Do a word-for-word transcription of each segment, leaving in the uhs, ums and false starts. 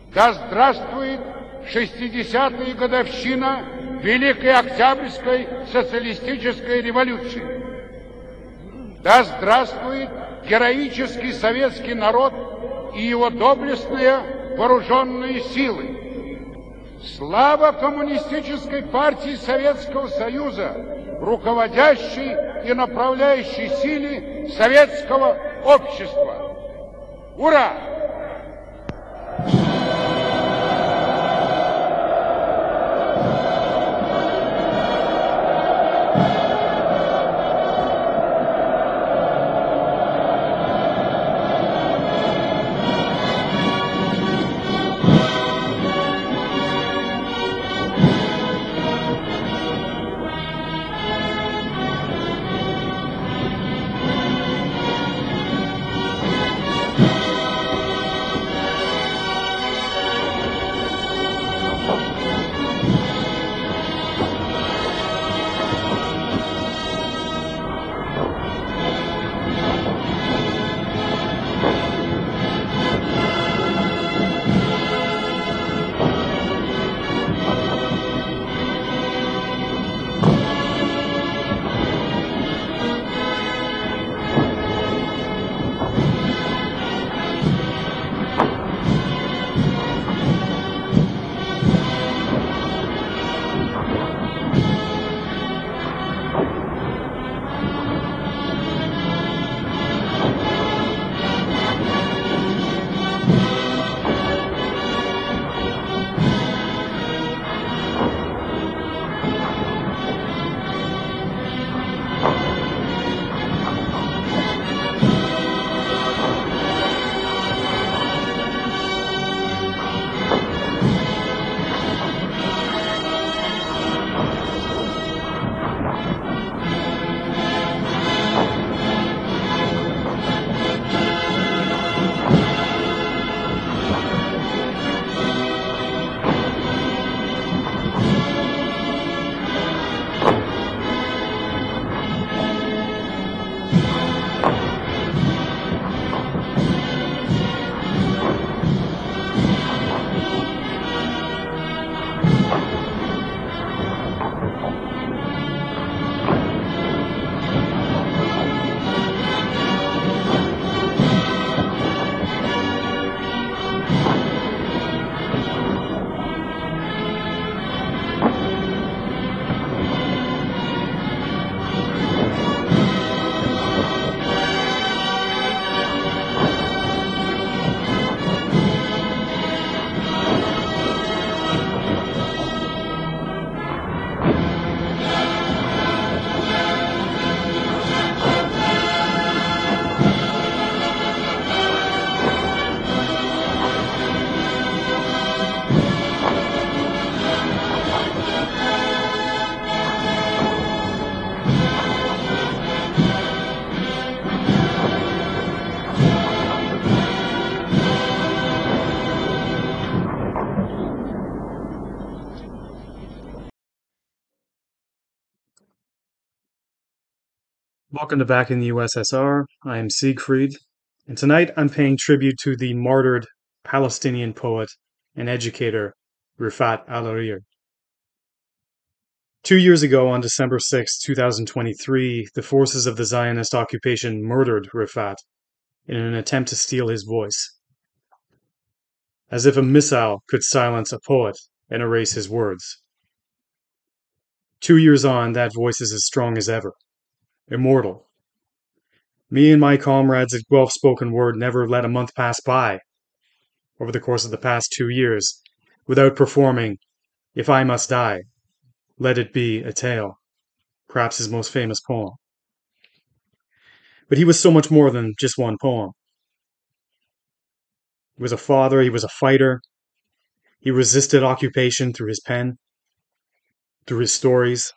Да здравствует шестидесятая годовщина Великой Октябрьской социалистической революции! Да здравствует героический советский народ и его доблестные вооруженные силы! Слава Коммунистической партии Советского Союза, руководящей и направляющей силе советского общества! Ура! Welcome to Back in the U S S R. I am Siegfried, and tonight I'm paying tribute to the martyred Palestinian poet and educator Rifat Al-Hariri. Two years ago, on December sixth, two thousand twenty-three, the forces of the Zionist occupation murdered Rifat in an attempt to steal his voice. As if a missile could silence a poet and erase his words. Two years on, that voice is as strong as ever. Immortal. Me and my comrades at Guelph Spoken Word never let a month pass by over the course of the past two years without performing If I Must Die, Let It Be a Tale, perhaps his most famous poem. But he was so much more than just one poem. He was a father, he was a fighter, he resisted occupation through his pen, through his stories.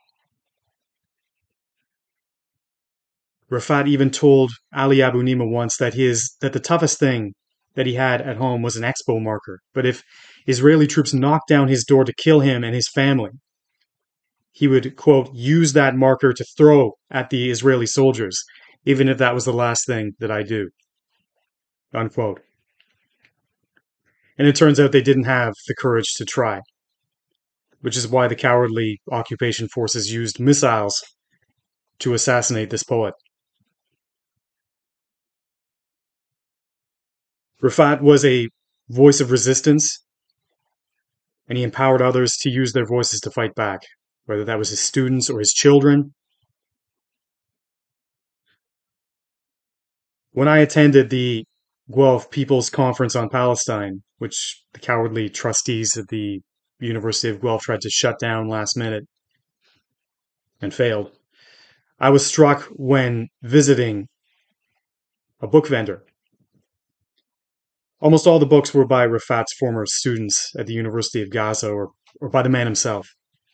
Rifat even told Ali Abu Nima once that his that the toughest thing that he had at home was an expo marker. But if Israeli troops knocked down his door to kill him and his family, he would, quote, use that marker to throw at the Israeli soldiers, even if that was the last thing that I do, unquote. And it turns out they didn't have the courage to try, which is why the cowardly occupation forces used missiles to assassinate this poet. Rafat was a voice of resistance, and he empowered others to use their voices to fight back, whether that was his students or his children. When I attended the Guelph People's Conference on Palestine, which the cowardly trustees of the University of Guelph tried to shut down last minute and failed, I was struck when visiting a book vendor. Almost all the books were by Rafat's former students at the University of Gaza or, or by the man himself.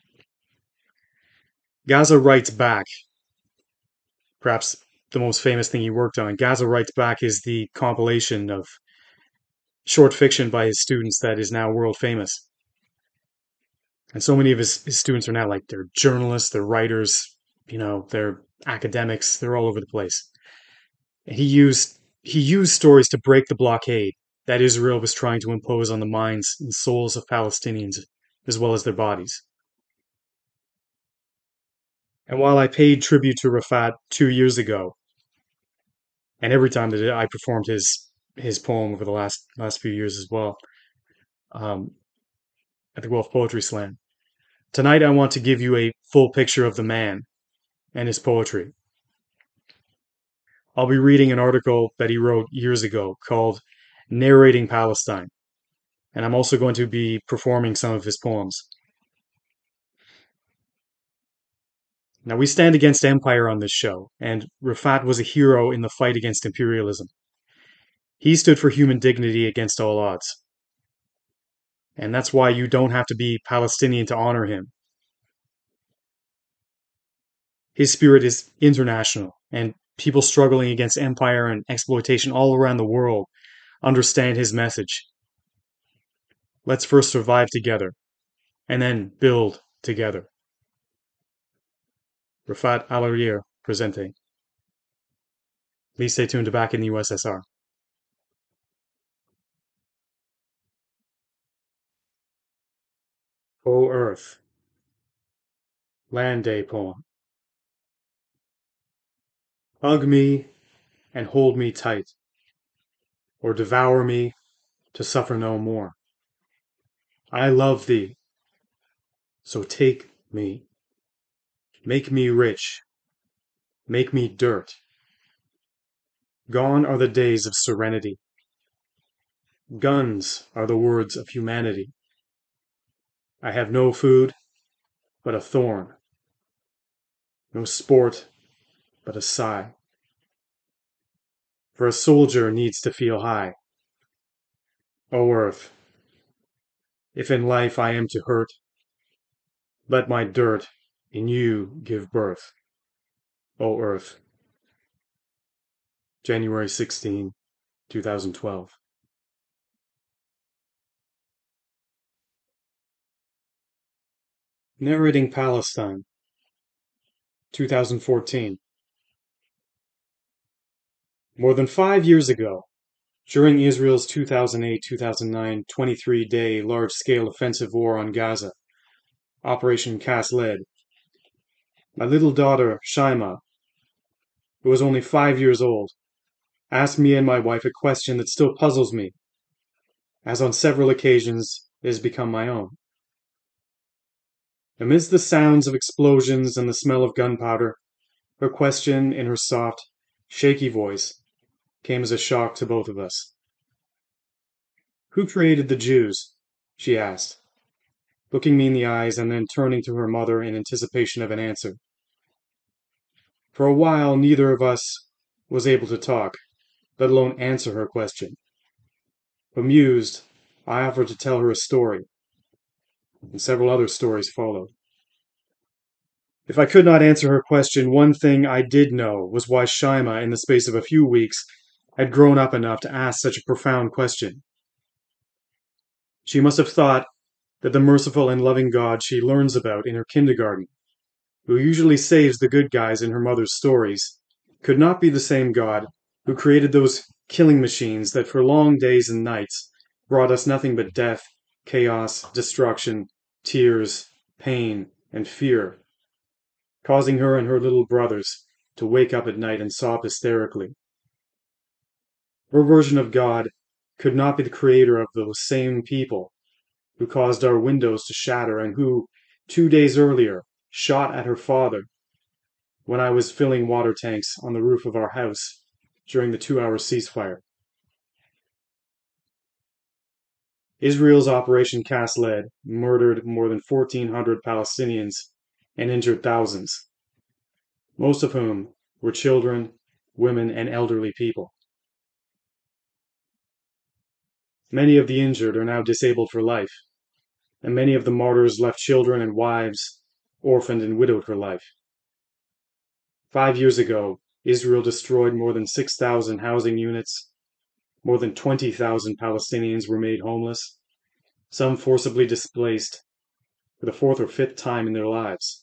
Gaza Writes Back, perhaps the most famous thing he worked on. Gaza Writes Back is the compilation of short fiction by his students that is now world famous. And so many of his, his students are now like, they're journalists, they're writers, you know, they're academics, they're all over the place. And he used he used stories to break the blockade that Israel was trying to impose on the minds and souls of Palestinians, as well as their bodies. And while I paid tribute to Rafat two years ago, and every time that I performed his his poem over the last last few years as well, um, at the Guelph Poetry Slam, tonight I want to give you a full picture of the man and his poetry. I'll be reading an article that he wrote years ago called Narrating Palestine, and I'm also going to be performing some of his poems. Now, we stand against empire on this show, and Rafat was a hero in the fight against imperialism. He stood for human dignity against all odds. And that's why you don't have to be Palestinian to honor him. His spirit is international, and people struggling against empire and exploitation all around the world understand his message. Let's first survive together, and then build together. Rafat Alareer presenting. Please stay tuned to Back in the U S S R. O Earth. Land Day poem. Hug me and hold me tight, or devour me to suffer no more. I love thee, so take me. Make me rich, make me dirt. Gone are the days of serenity. Guns are the words of humanity. I have no food but a thorn, no sport but a sigh. For a soldier needs to feel high. O Earth, if in life I am to hurt, let my dirt in you give birth. O Earth. January sixteenth, two thousand twelve. Narrating Palestine, two thousand fourteen. More than five years ago, during Israel's two thousand eight to two thousand nine twenty-three day large-scale offensive war on Gaza, Operation Cast Lead, my little daughter, Shaima, who was only five years old, asked me and my wife a question that still puzzles me, as on several occasions it has become my own. Amidst the sounds of explosions and the smell of gunpowder, her question in her soft, shaky voice came as a shock to both of us. Who created the Jews? She asked, looking me in the eyes and then turning to her mother in anticipation of an answer. For a while, neither of us was able to talk, let alone answer her question. Amused, I offered to tell her a story, and several other stories followed. If I could not answer her question, one thing I did know was why Shaima, in the space of a few weeks, had grown up enough to ask such a profound question. She must have thought that the merciful and loving God she learns about in her kindergarten, who usually saves the good guys in her mother's stories, could not be the same God who created those killing machines that for long days and nights brought us nothing but death, chaos, destruction, tears, pain, and fear, causing her and her little brothers to wake up at night and sob hysterically. Her version of God could not be the creator of those same people who caused our windows to shatter and who, two days earlier, shot at her father when I was filling water tanks on the roof of our house during the two-hour ceasefire. Israel's Operation Cast Lead murdered more than fourteen hundred Palestinians and injured thousands, most of whom were children, women, and elderly people. Many of the injured are now disabled for life, and many of the martyrs left children and wives orphaned and widowed for life. Five years ago, Israel destroyed more than six thousand housing units. More than twenty thousand Palestinians were made homeless, some forcibly displaced for the fourth or fifth time in their lives.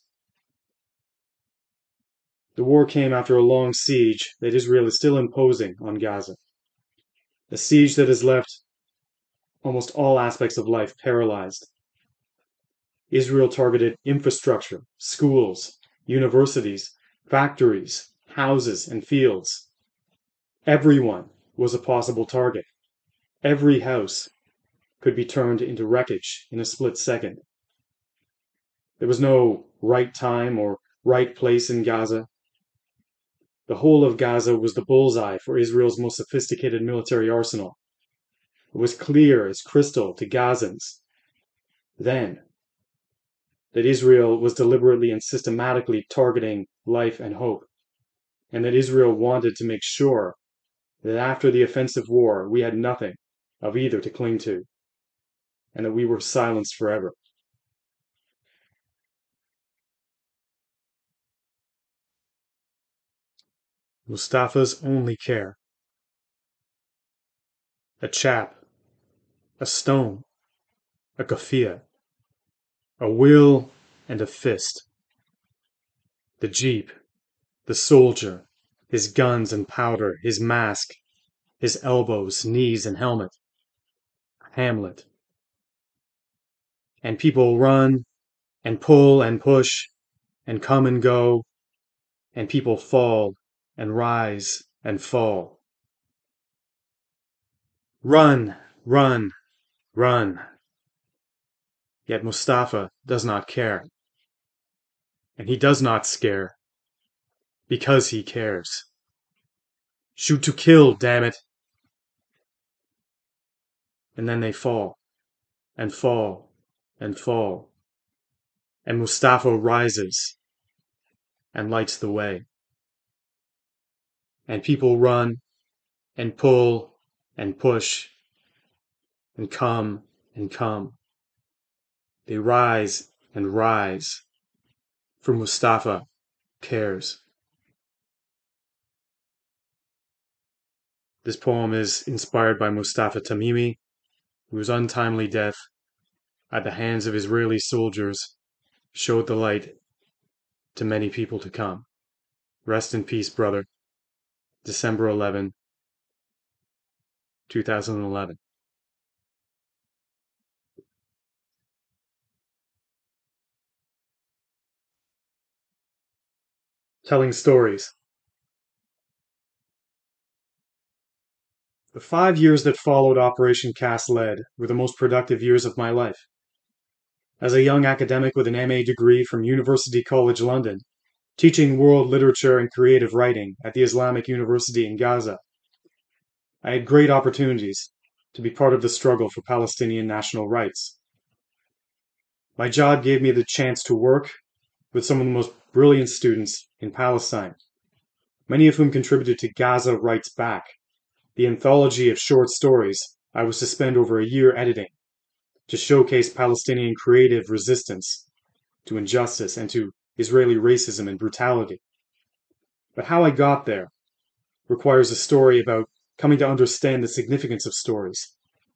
The war came after a long siege that Israel is still imposing on Gaza, a siege that has left almost all aspects of life paralyzed. Israel targeted infrastructure, schools, universities, factories, houses, and fields. Everyone was a possible target. Every house could be turned into wreckage in a split second. There was no right time or right place in Gaza. The whole of Gaza was the bullseye for Israel's most sophisticated military arsenal. It was clear as crystal to Gazans then that Israel was deliberately and systematically targeting life and hope, and that Israel wanted to make sure that after the offensive war we had nothing of either to cling to, and that we were silenced forever. Mustafa's only care. A chap, a stone, a kafia, a will and a fist. The jeep, the soldier, his guns and powder, his mask, his elbows, knees, and helmet. Hamlet. And people run and pull and push and come and go, and people fall and rise and fall. Run, run, run. Yet Mustafa does not care. And he does not scare, because he cares. Shoot to kill, damn it! And then they fall, and fall, and fall, and Mustafa rises and lights the way. And people run and pull and push and come and come. They rise and rise, for Mustafa cares. This poem is inspired by Mustafa Tamimi, whose untimely death at the hands of Israeli soldiers showed the light to many people to come. Rest in peace, brother. December eleventh, two thousand eleven. Telling stories. The five years that followed Operation Cast Lead were the most productive years of my life. As a young academic with an M A degree from University College London, teaching world literature and creative writing at the Islamic University in Gaza, I had great opportunities to be part of the struggle for Palestinian national rights. My job gave me the chance to work with some of the most brilliant students in Palestine, many of whom contributed to Gaza Writes Back, the anthology of short stories I was to spend over a year editing to showcase Palestinian creative resistance to injustice and to Israeli racism and brutality. But how I got there requires a story about coming to understand the significance of stories.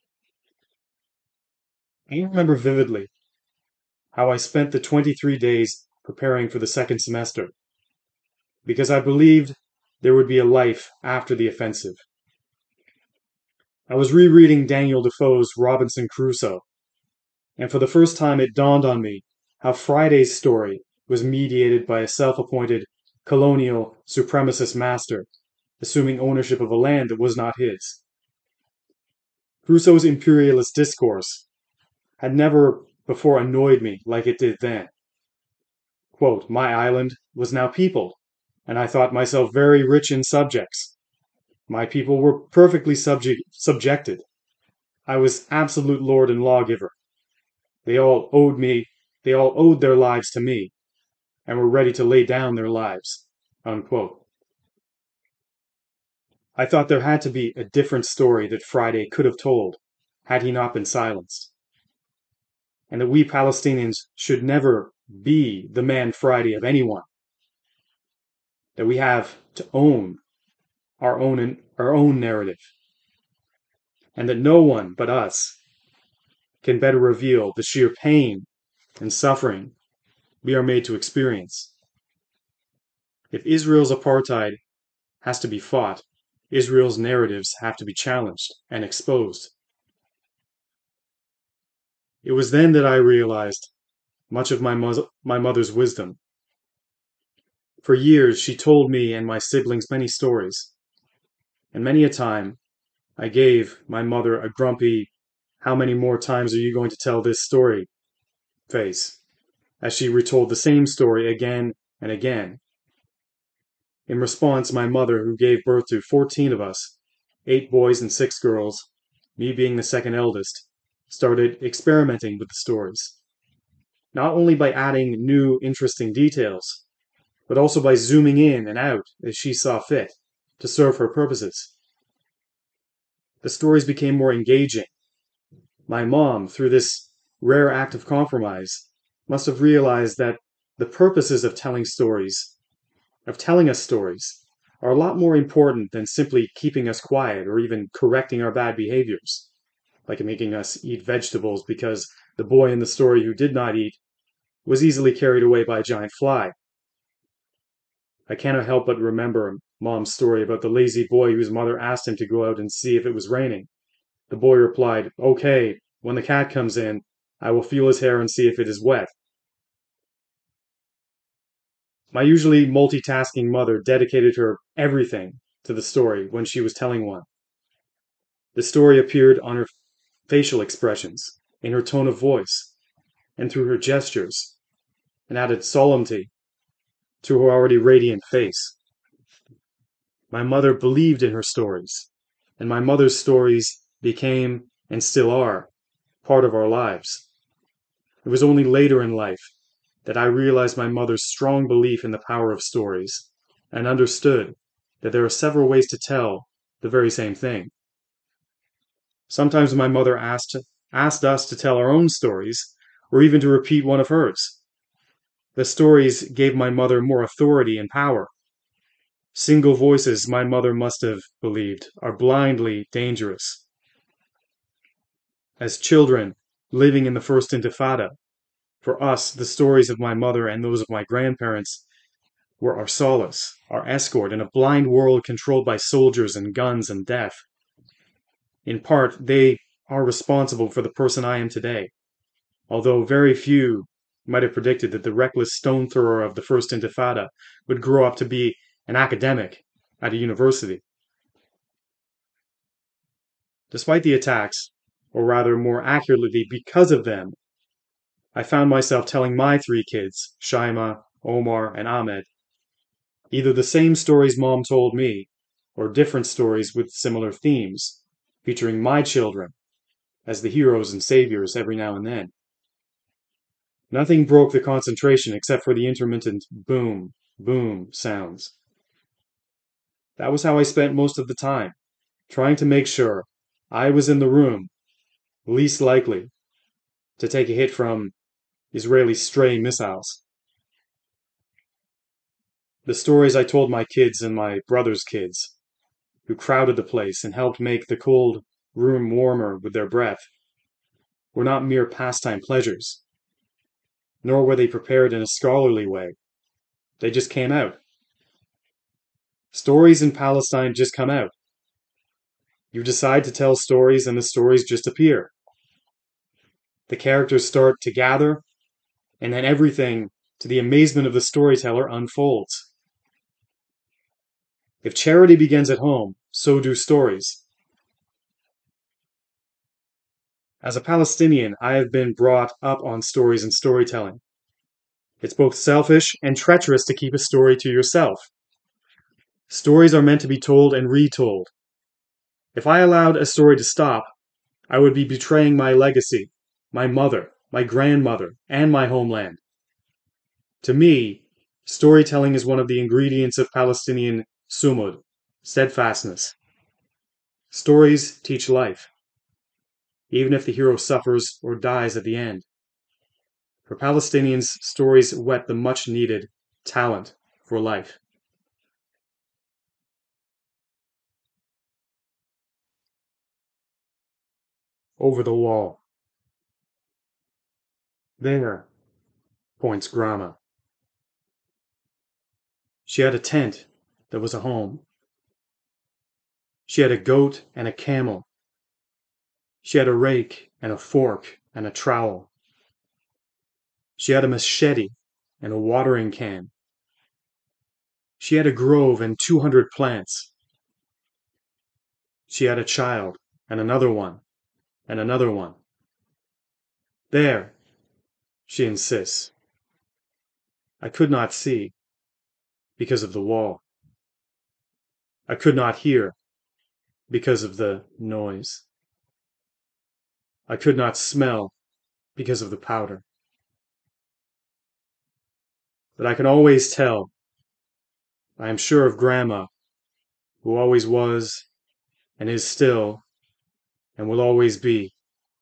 I remember vividly how I spent the twenty-three days preparing for the second semester, because I believed there would be a life after the offensive. I was rereading Daniel Defoe's Robinson Crusoe, and for the first time it dawned on me how Friday's story was mediated by a self-appointed colonial supremacist master, assuming ownership of a land that was not his. Crusoe's imperialist discourse had never before annoyed me like it did then. Quote, my island was now peopled, and I thought myself very rich in subjects. My people were perfectly subject, subjected. I was absolute lord and lawgiver. They all owed me, they all owed their lives to me, and were ready to lay down their lives. Unquote. I thought there had to be a different story that Friday could have told, had he not been silenced. And that we Palestinians should never be the man Friday of anyone. That we have to own our own, our own narrative. And that no one but us can better reveal the sheer pain and suffering we are made to experience. If Israel's apartheid has to be fought, Israel's narratives have to be challenged and exposed. It was then that I realized much of my, mo- my mother's wisdom. For years, she told me and my siblings many stories, and many a time I gave my mother a grumpy, how many more times are you going to tell this story face, as she retold the same story again and again. In response, my mother, who gave birth to fourteen of us, eight boys and six girls, me being the second eldest, started experimenting with the stories. Not only by adding new, interesting details, but also by zooming in and out as she saw fit to serve her purposes. The stories became more engaging. My mom, through this rare act of compromise, must have realized that the purposes of telling stories, of telling us stories, are a lot more important than simply keeping us quiet or even correcting our bad behaviors, like making us eat vegetables because the boy in the story who did not eat was easily carried away by a giant fly. I cannot help but remember Mom's story about the lazy boy whose mother asked him to go out and see if it was raining. The boy replied, okay, when the cat comes in, I will feel his hair and see if it is wet. My usually multitasking mother dedicated her everything to the story when she was telling one. The story appeared on her facial expressions, in her tone of voice, and through her gestures, and added solemnity to her already radiant face. My mother believed in her stories, and my mother's stories became, and still are, part of our lives. It was only later in life that I realized my mother's strong belief in the power of stories, and understood that there are several ways to tell the very same thing. Sometimes my mother asked, asked us to tell our own stories, or even to repeat one of hers. The stories gave my mother more authority and power. Single voices, my mother must have believed, are blindly dangerous. As children living in the First Intifada, for us, the stories of my mother and those of my grandparents were our solace, our escort in a blind world controlled by soldiers and guns and death. In part, they are responsible for the person I am today, although very few might have predicted that the reckless stone thrower of the First Intifada would grow up to be an academic at a university. Despite the attacks, or rather more accurately because of them, I found myself telling my three kids, Shaima, Omar, and Ahmed, either the same stories Mom told me, or different stories with similar themes, featuring my children as the heroes and saviors every now and then. Nothing broke the concentration except for the intermittent boom, boom sounds. That was how I spent most of the time, trying to make sure I was in the room, least likely to take a hit from Israeli stray missiles. The stories I told my kids and my brother's kids, who crowded the place and helped make the cold room warmer with their breath, were not mere pastime pleasures, nor were they prepared in a scholarly way. They just came out. Stories in Palestine just come out. You decide to tell stories and the stories just appear. The characters start to gather, and then everything, to the amazement of the storyteller, unfolds. If charity begins at home, so do stories. As a Palestinian, I have been brought up on stories and storytelling. It's both selfish and treacherous to keep a story to yourself. Stories are meant to be told and retold. If I allowed a story to stop, I would be betraying my legacy, my mother, my grandmother, and my homeland. To me, storytelling is one of the ingredients of Palestinian sumud, steadfastness. Stories teach life, even if the hero suffers or dies at the end. For Palestinians, stories whet the much-needed talent for life. Over the wall. There, points Grama. She had a tent that was a home. She had a goat and a camel. She had a rake and a fork and a trowel. She had a machete and a watering can. She had a grove and two hundred plants. She had a child and another one and another one. There, she insists. I could not see because of the wall. I could not hear because of the noise. I could not smell because of the powder. But I can always tell. I am sure of Grandma, who always was, and is still, and will always be.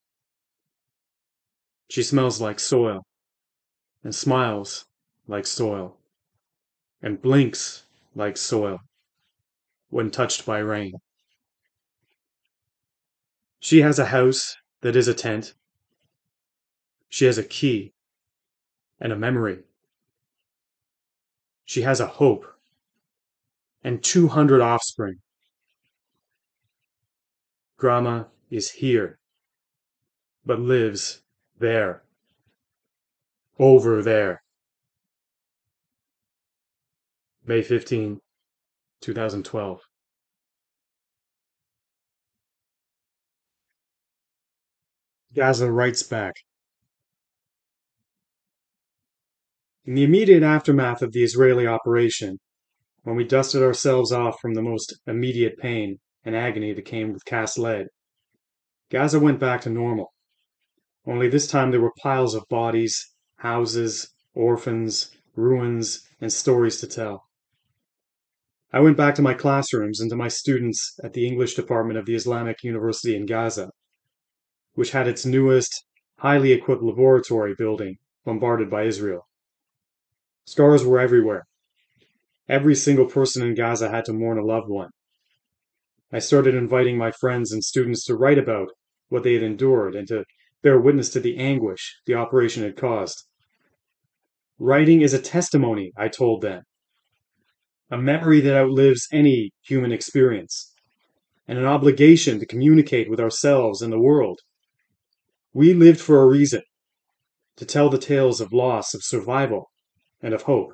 She smells like soil, and smiles like soil, and blinks like soil when touched by rain. She has a house that is a tent. She has a key and a memory. She has a hope and two hundred offspring. Grandma is here, but lives there, over there. May fifteenth, two thousand twelve. Gaza writes back. In the immediate aftermath of the Israeli operation, when we dusted ourselves off from the most immediate pain and agony that came with cast lead, Gaza went back to normal. Only this time there were piles of bodies, houses, orphans, ruins, and stories to tell. I went back to my classrooms and to my students at the English department of the Islamic University in Gaza, which had its newest, highly equipped laboratory building bombarded by Israel. Scars were everywhere. Every single person in Gaza had to mourn a loved one. I started inviting my friends and students to write about what they had endured and to bear witness to the anguish the operation had caused. Writing is a testimony, I told them, a memory that outlives any human experience, and an obligation to communicate with ourselves and the world. We lived for a reason, to tell the tales of loss, of survival, and of hope.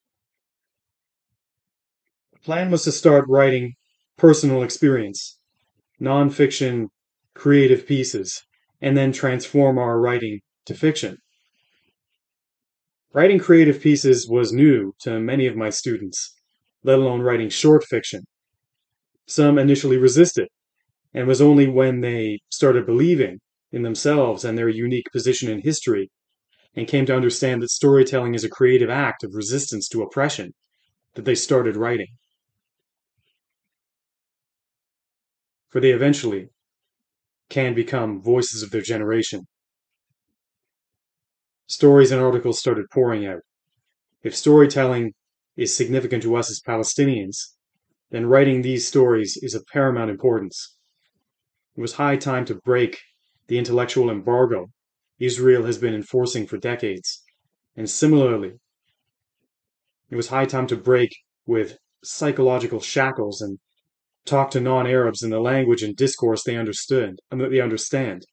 The plan was to start writing personal experience, non-fiction, creative pieces, and then transform our writing to fiction. Writing creative pieces was new to many of my students, let alone writing short fiction. Some initially resisted, and it was only when they started believing in themselves and their unique position in history and came to understand that storytelling is a creative act of resistance to oppression that they started writing. For they eventually can become voices of their generation. Stories and articles started pouring out. If storytelling is significant to us as Palestinians, then writing these stories is of paramount importance. It was high time to break the intellectual embargo Israel has been enforcing for decades, and similarly, it was high time to break with psychological shackles and talk to non-Arabs in the language and discourse they understood, and that they understand.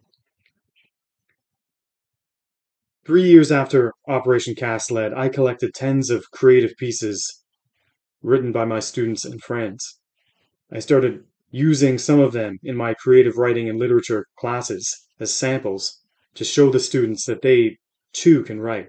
Three years after Operation Cast Lead, I collected tens of creative pieces written by my students and friends. I started using some of them in my creative writing and literature classes as samples to show the students that they, too, can write.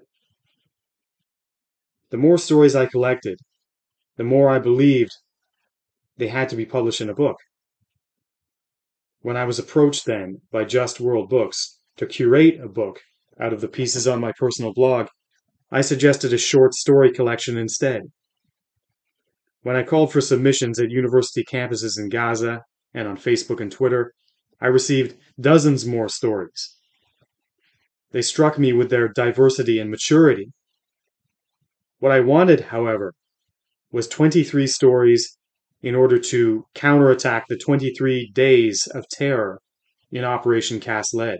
The more stories I collected, the more I believed they had to be published in a book. When I was approached then by Just World Books to curate a book out of the pieces on my personal blog, I suggested a short story collection instead. When I called for submissions at university campuses in Gaza and on Facebook and Twitter, I received dozens more stories. They struck me with their diversity and maturity. What I wanted, however, was twenty-three stories in order to counterattack the twenty-three days of terror in Operation Cast Lead.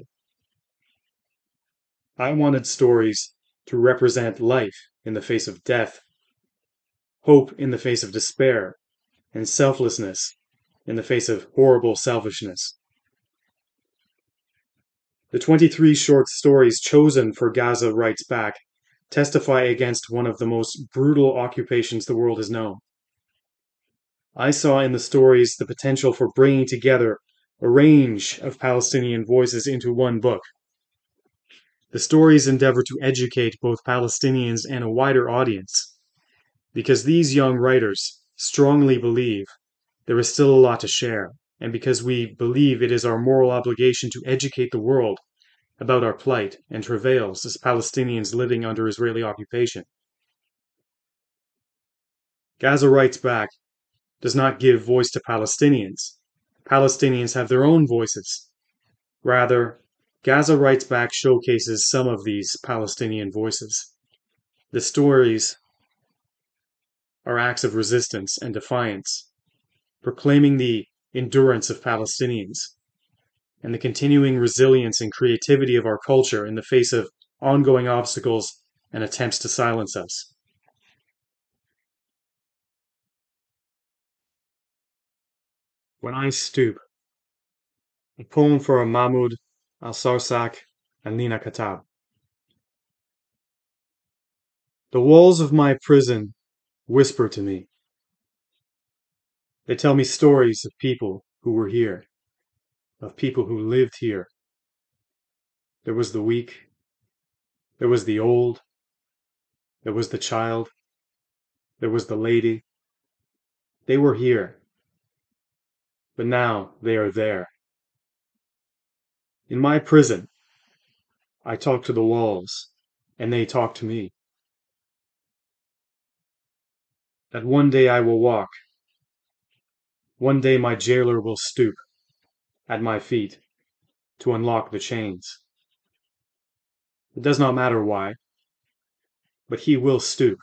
I wanted stories to represent life in the face of death, hope in the face of despair, and selflessness in the face of horrible selfishness. The twenty-three short stories chosen for Gaza Writes Back testify against one of the most brutal occupations the world has known. I saw in the stories the potential for bringing together a range of Palestinian voices into one book. The stories endeavor to educate both Palestinians and a wider audience, because these young writers strongly believe there is still a lot to share, and because we believe it is our moral obligation to educate the world about our plight and travails as Palestinians living under Israeli occupation. Gaza Writes Back does not give voice to Palestinians. Palestinians have their own voices. Rather, Gaza Writes Back showcases some of these Palestinian voices. The stories are acts of resistance and defiance, proclaiming the endurance of Palestinians and the continuing resilience and creativity of our culture in the face of ongoing obstacles and attempts to silence us. When I Stoop, a poem for Mahmoud Al-Sarsak and Nina Katab. The walls of my prison whisper to me. They tell me stories of people who were here, of people who lived here. There was the weak, there was the old, there was the child, there was the lady. They were here, but now they are there. In my prison, I talk to the walls, and they talk to me. That one day I will walk. One day my jailer will stoop at my feet to unlock the chains. It does not matter why, but he will stoop.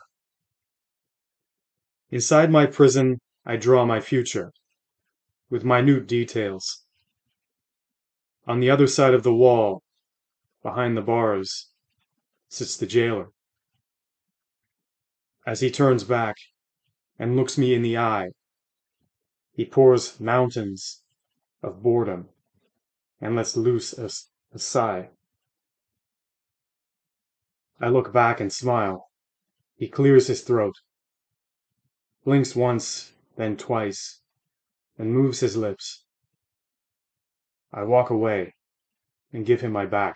Inside my prison, I draw my future, with minute details. On the other side of the wall, behind the bars, sits the jailer. As he turns back and looks me in the eye, he pours mountains of boredom and lets loose a, a sigh. I look back and smile. He clears his throat, blinks once, then twice, and moves his lips. I walk away and give him my back.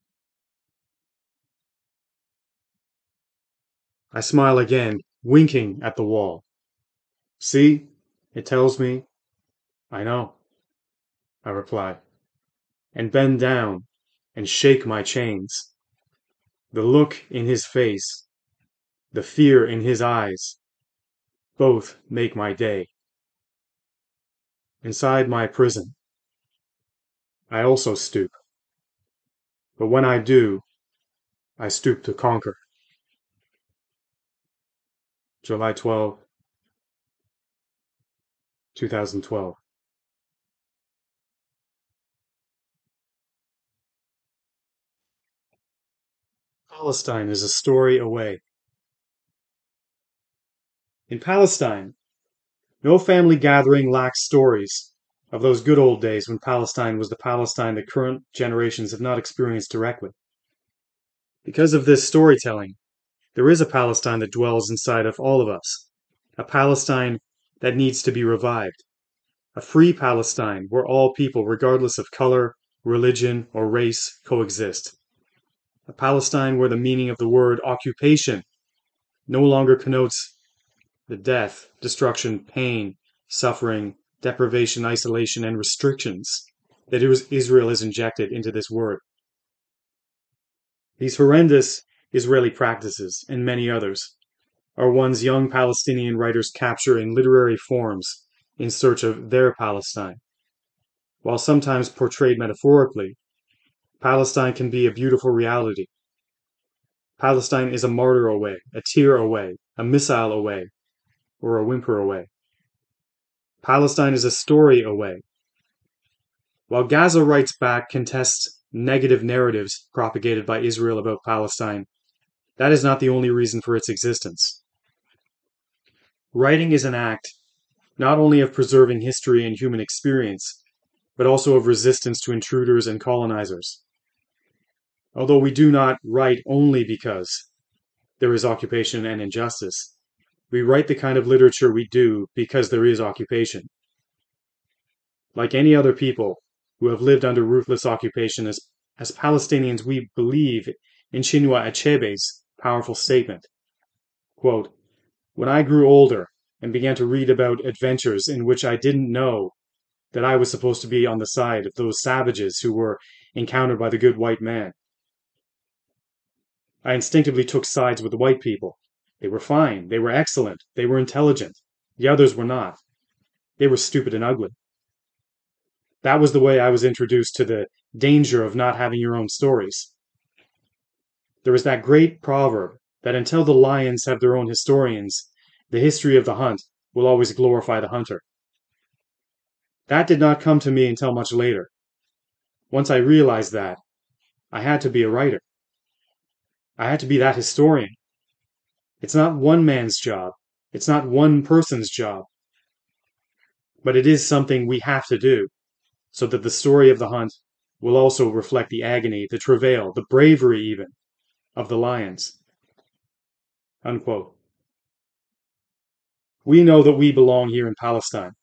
I smile again, winking at the wall. See, it tells me. I know, I reply, and bend down and shake my chains. The look in his face, the fear in his eyes, both make my day. Inside my prison, I also stoop. But when I do, I stoop to conquer. July twelfth, two thousand twelve. Palestine is a story away. In Palestine, No family gathering lacks stories of those good old days when Palestine was the Palestine that current generations have not experienced directly. Because of this storytelling, there is a Palestine that dwells inside of all of us, a Palestine that needs to be revived, a free Palestine where all people, regardless of color, religion, or race, coexist, a Palestine where the meaning of the word occupation no longer connotes the death, destruction, pain, suffering, deprivation, isolation, and restrictions that Israel has injected into this word. These horrendous Israeli practices, and many others, are ones young Palestinian writers capture in literary forms in search of their Palestine. While sometimes portrayed metaphorically, Palestine can be a beautiful reality. Palestine is a martyr away, a tear away, a missile away, or a whimper away. Palestine is a story away. While Gaza Writes Back contests negative narratives propagated by Israel about Palestine, that is not the only reason for its existence. Writing is an act not only of preserving history and human experience, but also of resistance to intruders and colonizers. Although we do not write only because there is occupation and injustice, we write the kind of literature we do because there is occupation. Like any other people who have lived under ruthless occupation, as, as Palestinians, we believe in Chinua Achebe's powerful statement, quote, "When I grew older and began to read about adventures in which I didn't know that I was supposed to be on the side of those savages who were encountered by the good white man, I instinctively took sides with the white people. They were fine, they were excellent, they were intelligent. The others were not. They were stupid and ugly." That was the way I was introduced to the danger of not having your own stories. There is that great proverb that until the lions have their own historians, the history of the hunt will always glorify the hunter. That did not come to me until much later. Once I realized that, I had to be a writer. I had to be that historian. It's not one man's job. It's not one person's job. But it is something we have to do, so that the story of the hunt will also reflect the agony, the travail, the bravery even, of the lions. Unquote. We know that we belong here in Palestine.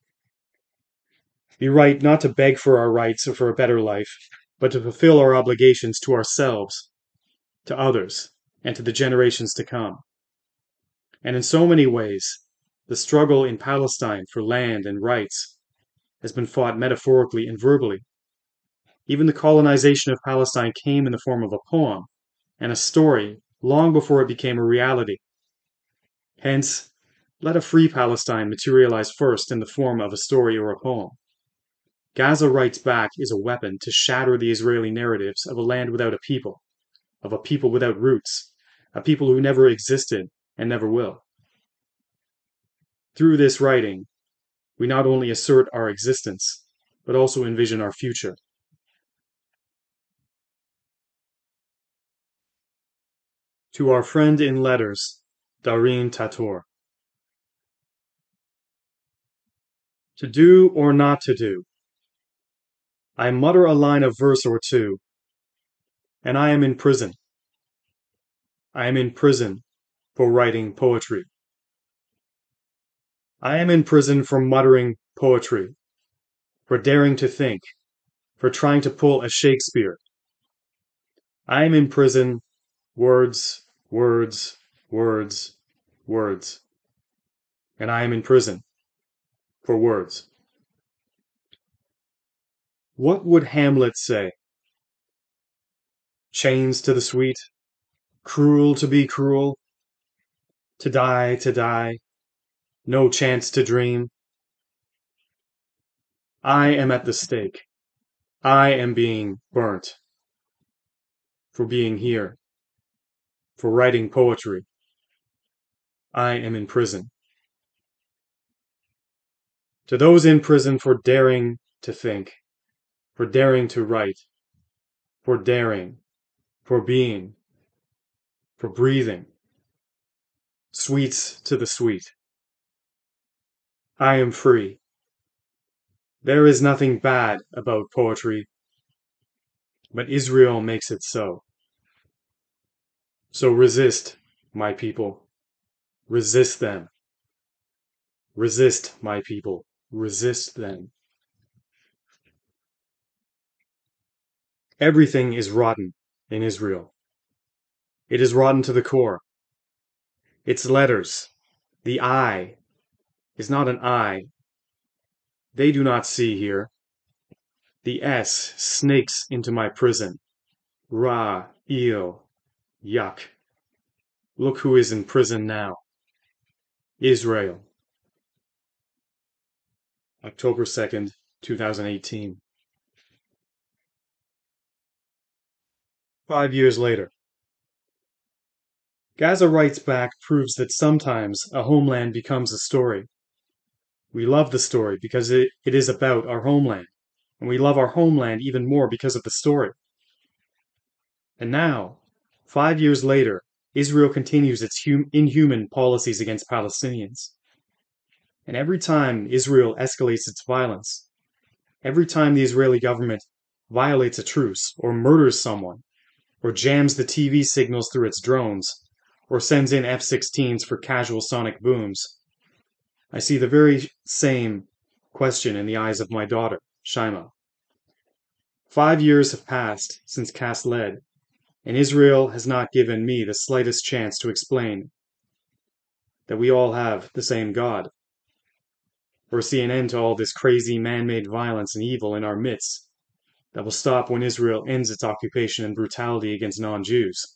We write not to beg for our rights or for a better life, but to fulfill our obligations to ourselves, to others, and to the generations to come. And in so many ways, the struggle in Palestine for land and rights has been fought metaphorically and verbally. Even the colonization of Palestine came in the form of a poem and a story long before it became a reality. Hence, let a free Palestine materialize first in the form of a story or a poem. Gaza Writes Back is a weapon to shatter the Israeli narratives of a land without a people, of a people without roots, a people who never existed and never will. Through this writing, we not only assert our existence, but also envision our future. To our friend in letters, Dareen Tator. To do or not to do. I mutter a line of verse or two, and I am in prison. I am in prison for writing poetry. I am in prison for muttering poetry, for daring to think, for trying to pull a Shakespeare. I am in prison, words, words, words, words. And I am in prison for words. What would Hamlet say? Chains to the sweet, cruel to be cruel, to die to die, no chance to dream. I am at the stake. I am being burnt for being here, for writing poetry. I am in prison. To those in prison for daring to think, for daring to write, for daring, for being, for breathing, sweets to the sweet. I am free. There is nothing bad about poetry, but Israel makes it so. So resist, my people. Resist them. Resist, my people. Resist them. Everything is rotten in Israel. It is rotten to the core. Its letters, the I, is not an I. They do not see here. The S snakes into my prison. Ra, eel, yuck. Look who is in prison now. Israel. October second, two thousand eighteen. Five years later. Gaza Writes Back proves that sometimes a homeland becomes a story. We love the story because it, it is about our homeland, and we love our homeland even more because of the story. And now, five years later, Israel continues its hum- inhuman policies against Palestinians. And every time Israel escalates its violence, every time the Israeli government violates a truce, or murders someone, or jams the T V signals through its drones, or sends in F sixteens for casual sonic booms, I see the very same question in the eyes of my daughter, Shaima. Five years have passed since Cass led, and Israel has not given me the slightest chance to explain that we all have the same God, or see an end to all this crazy man-made violence and evil in our midst that will stop when Israel ends its occupation and brutality against non-Jews.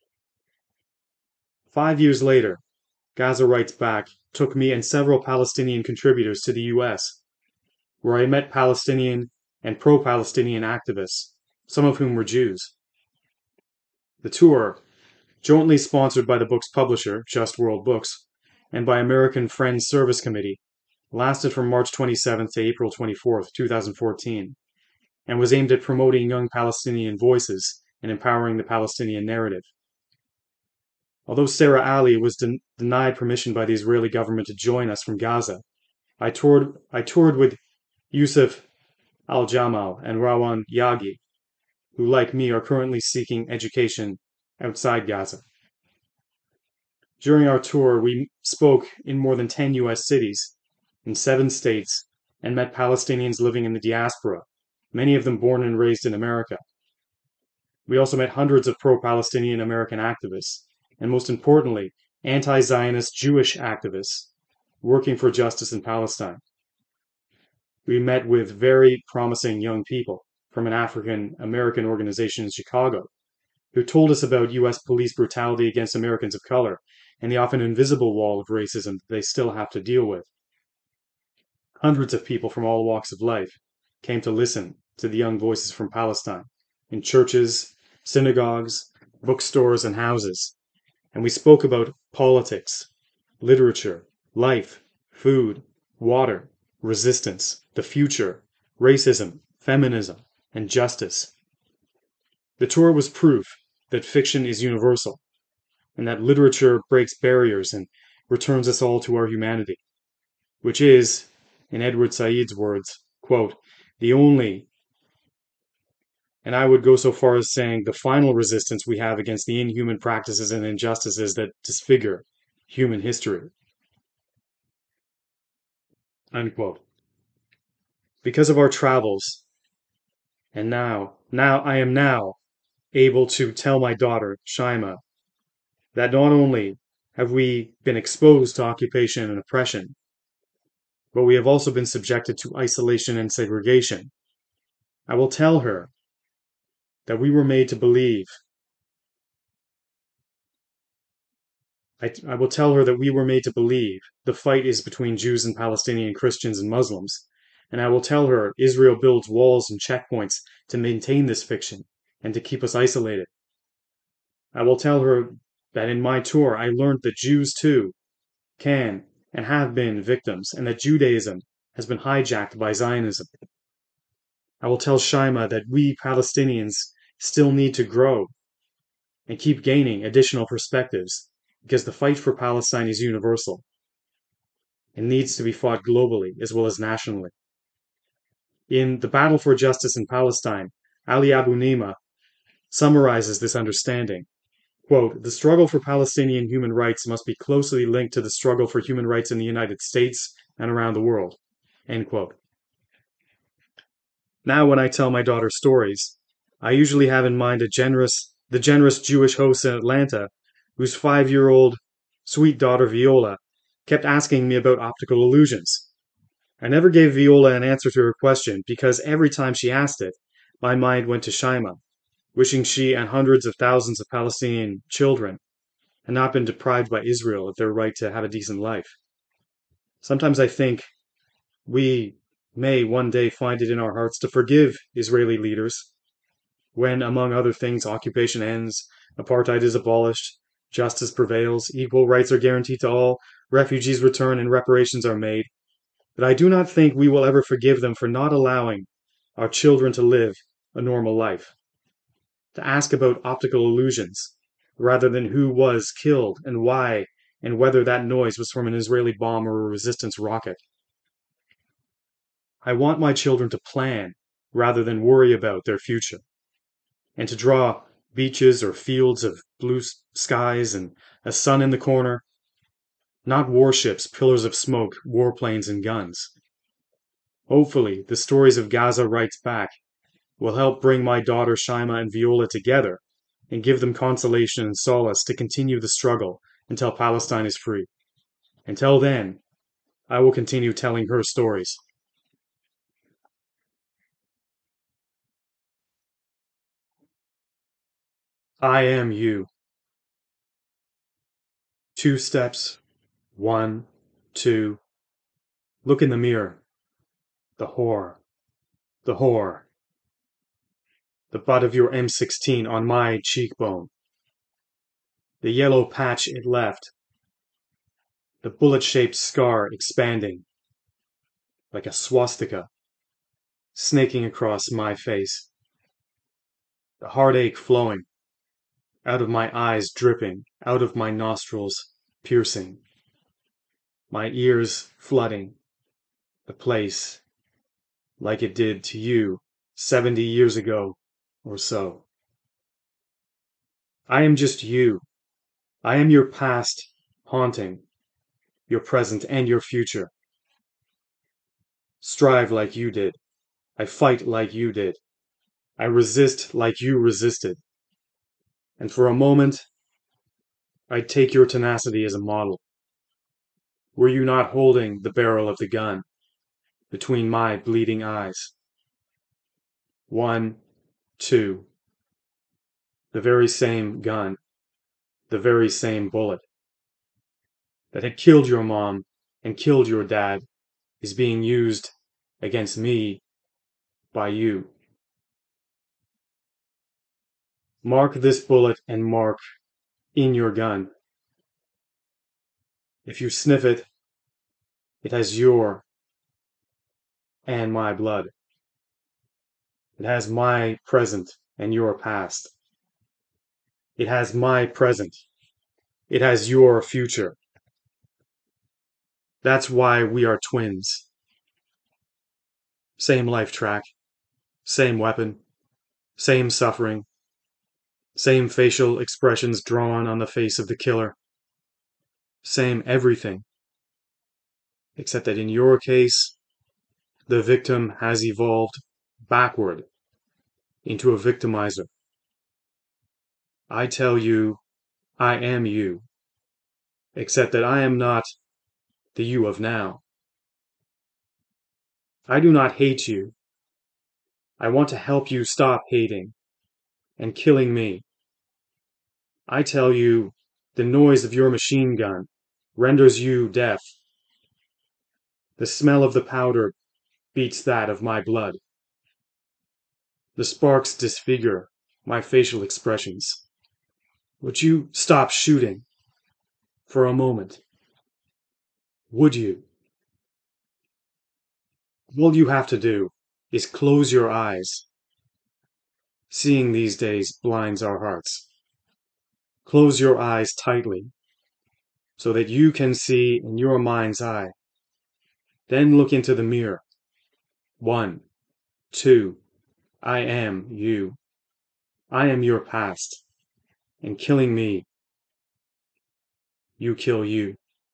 Five years later, Gaza Writes Back took me and several Palestinian contributors to the U S, where I met Palestinian and pro-Palestinian activists, some of whom were Jews. The tour, jointly sponsored by the book's publisher, Just World Books, and by American Friends Service Committee, lasted from March twenty-seventh to April twenty-fourth, two thousand fourteen, and was aimed at promoting young Palestinian voices and empowering the Palestinian narrative. Although Sarah Ali was den- denied permission by the Israeli government to join us from Gaza, I toured, I toured with Yusuf Al-Jamal and Rawan Yagi, who, like me, are currently seeking education outside Gaza. During our tour, we spoke in more than ten U S cities, in seven states, and met Palestinians living in the diaspora, many of them born and raised in America. We also met hundreds of pro-Palestinian American activists, and most importantly, anti-Zionist Jewish activists working for justice in Palestine. We met with very promising young people from an African American organization in Chicago who told us about U S police brutality against Americans of color and the often invisible wall of racism that they still have to deal with. Hundreds of people from all walks of life came to listen to the young voices from Palestine in churches, synagogues, bookstores, and houses, and we spoke about politics, literature, life, food, water, resistance, the future, racism, feminism, and justice. The tour was proof that fiction is universal, and that literature breaks barriers and returns us all to our humanity, which is, in Edward Said's words, quote, the only, and I would go so far as saying the final resistance we have against the inhuman practices and injustices that disfigure human history. Unquote. Because of our travels, and now, now I am now able to tell my daughter, Shaima, that not only have we been exposed to occupation and oppression, but we have also been subjected to isolation and segregation. I will tell her that we were made to believe. I, I will tell her that we were made to believe the fight is between Jews and Palestinian Christians and Muslims, and I will tell her Israel builds walls and checkpoints to maintain this fiction and to keep us isolated. I will tell her that in my tour I learned that Jews too can and have been victims, and that Judaism has been hijacked by Zionism. I will tell Shaima that we Palestinians still need to grow and keep gaining additional perspectives, because the fight for Palestine is universal. and needs to be fought globally as well as nationally. In The Battle for Justice in Palestine, Ali Abu Nima summarizes this understanding. Quote, "The struggle for Palestinian human rights must be closely linked to the struggle for human rights in the United States and around the world." End quote. Now when I tell my daughter stories, I usually have in mind a generous, the generous Jewish host in Atlanta whose five-year-old sweet daughter Viola kept asking me about optical illusions. I never gave Viola an answer to her question because every time she asked it, my mind went to Shaima, wishing she and hundreds of thousands of Palestinian children had not been deprived by Israel of their right to have a decent life. Sometimes I think we may one day find it in our hearts to forgive Israeli leaders when, among other things, occupation ends, apartheid is abolished, justice prevails, equal rights are guaranteed to all, refugees return, and reparations are made. But I do not think we will ever forgive them for not allowing our children to live a normal life. To ask about optical illusions, rather than who was killed and why, and whether that noise was from an Israeli bomb or a resistance rocket. I want my children to plan rather than worry about their future, and to draw beaches or fields of blue skies and a sun in the corner, not warships, pillars of smoke, warplanes, and guns. Hopefully, the stories of Gaza Writes Back will help bring my daughter Shaima and Viola together and give them consolation and solace to continue the struggle until Palestine is free. Until then, I will continue telling her stories. I am you. Two steps. One, two. Look in the mirror. The whore. The whore. The butt of your M sixteen on my cheekbone. The yellow patch it left. The bullet-shaped scar expanding like a swastika, snaking across my face. The heartache flowing, out of my eyes dripping, out of my nostrils piercing. My ears flooding the place like it did to you seventy years ago or so. I am just you. I am your past haunting, your present and your future. Strive like you did. I fight like you did. I resist like you resisted. And for a moment, I'd take your tenacity as a model. Were you not holding the barrel of the gun between my bleeding eyes? One, two. The very same gun, the very same bullet that had killed your mom and killed your dad is being used against me by you. Mark this bullet and mark in your gun. If you sniff it, it has your and my blood. It has my present and your past. It has my present. It has your future. That's why we are twins. Same life track, same weapon, same suffering, same facial expressions drawn on the face of the killer, same everything, except that in your case, the victim has evolved backward into a victimizer. I tell you, I am you, except that I am not the you of now. I do not hate you. I want to help you stop hating and killing me. I tell you, the noise of your machine gun renders you deaf. The smell of the powder beats that of my blood. The sparks disfigure my facial expressions. Would you stop shooting for a moment? Would you? All you have to do is close your eyes. Seeing these days blinds our hearts. Close your eyes tightly so that you can see in your mind's eye Then look into the mirror. One, two, I am you. I am your past. And killing me, you kill you.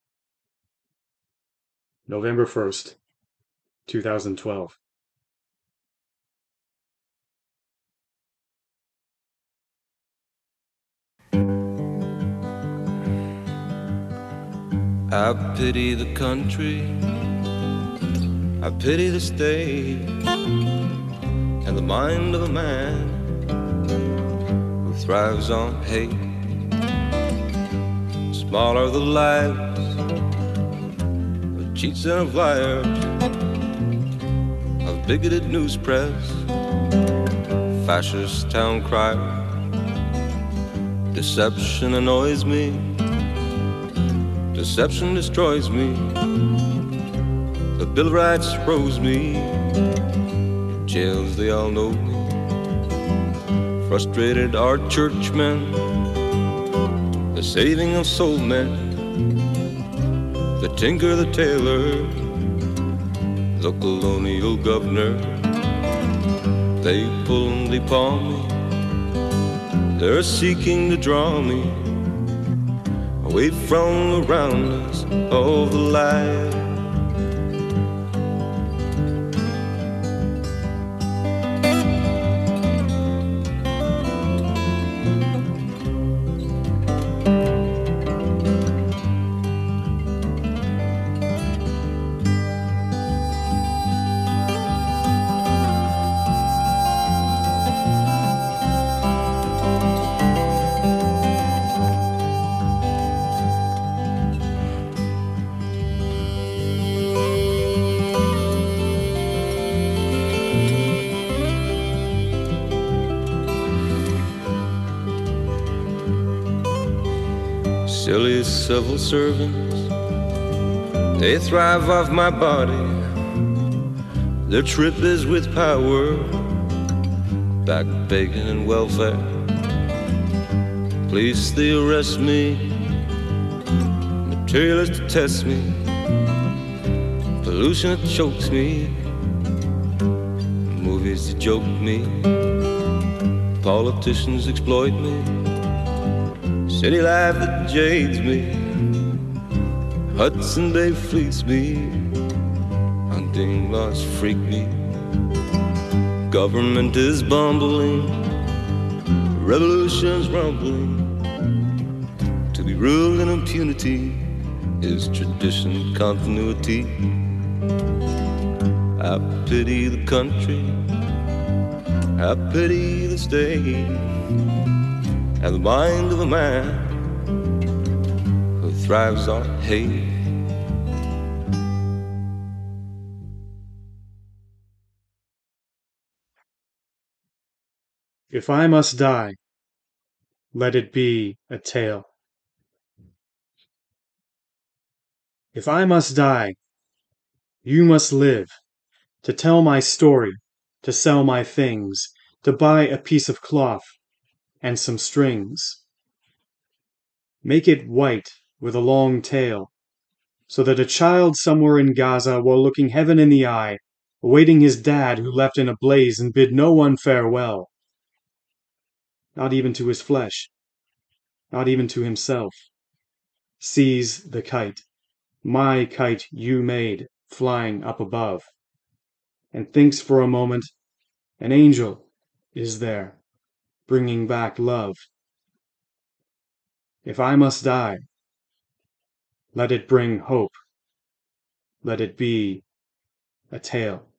November first, two thousand twelve. I pity the country, I pity the state, and the mind of a man who thrives on hate. Small are the lives of cheats and of liars, of bigoted news press, fascist town crier. Deception annoys me, deception destroys me. The Bill of Rights froze me, jails they all know me. Frustrated are churchmen, the saving of soul men, the tinker, the tailor, the colonial governor. They pull and they paw me, they're seeking to draw me away from the roundness of the light. Silly civil servants, they thrive off my body. Their trip is with power, back bacon and welfare. Police, they arrest me, materialists to test me, pollution that chokes me, movies that joke me, politicians exploit me, city life that jades me, Hudson Bay fleets me, hunting laws freak me. Government is bumbling, revolution's rumbling. To be ruled in impunity is tradition, continuity. I pity the country, I pity the state, and the mind of a man who thrives on hate. If I must die, let it be a tale. If I must die, you must live, to tell my story, to sell my things, to buy a piece of cloth and some strings. Make it white with a long tail, so that a child somewhere in Gaza, while looking heaven in the eye, awaiting his dad who left in a blaze and bid no one farewell, not even to his flesh, not even to himself, sees the kite, my kite you made, flying up above, and thinks for a moment an angel is there, bringing back love. If I must die, let it bring hope. Let it be a tale.